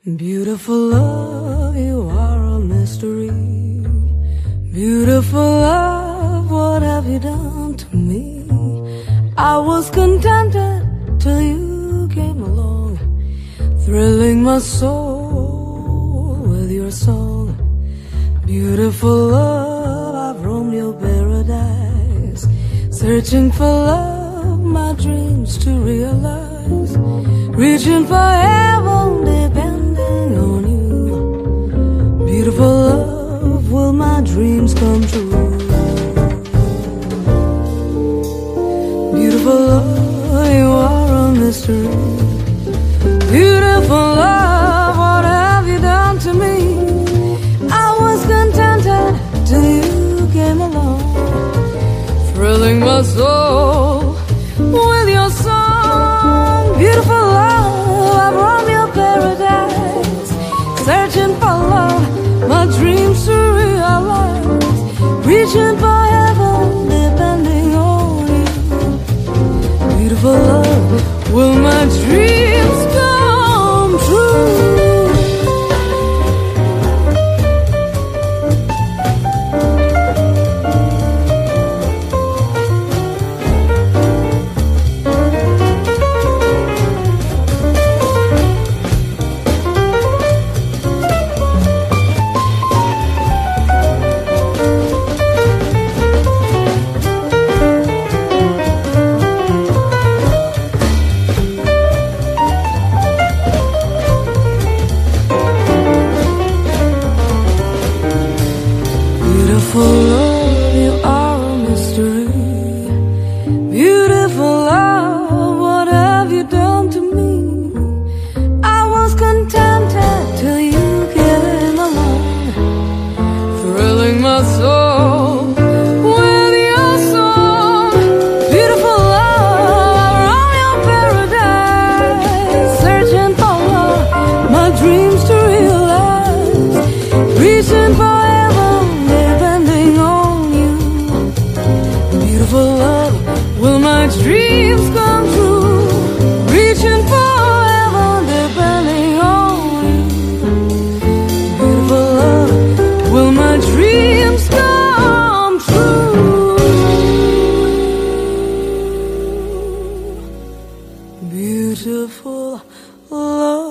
Beautiful love, you are a mystery. Beautiful love, what have you done to me? I was contented till you came along, thrilling my soul with your song. Beautiful love, I've roamed your paradise, searching for love, my dreams to realize, reaching for heaven, depending on you. Beautiful love, will my dreams come true? Beautiful love, you are a mystery. Beautiful love, what have you done to me? I was contented till you came along, thrilling my soul with your song. Beautiful love, I've roamed your paradise, searching for love, my dreams to realize, reaching for heaven, depending on you. Beautiful love, will my dreams come true? Beautiful love, you are a mystery. Beautiful love, what have you done to me? I was contented till you came along, thrilling my soul with your song. Beautiful love, around your paradise, searching for love, my dreams to realize, reaching for love, will my dreams come true? Reaching for heaven, depending on you. Beautiful love, will my dreams come true? Beautiful love.